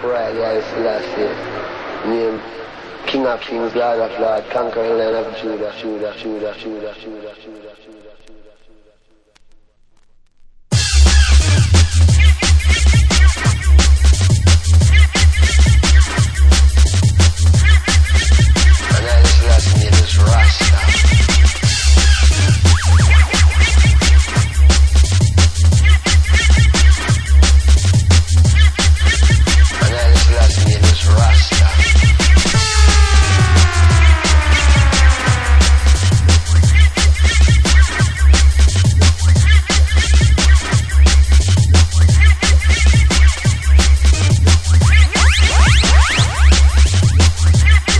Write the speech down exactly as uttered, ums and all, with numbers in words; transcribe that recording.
Emperor Haile Selassie, name King of Kings, Lord of Lords, conquering land of Judah, Judah, Judah, Judah, Judah, Judah, Judah.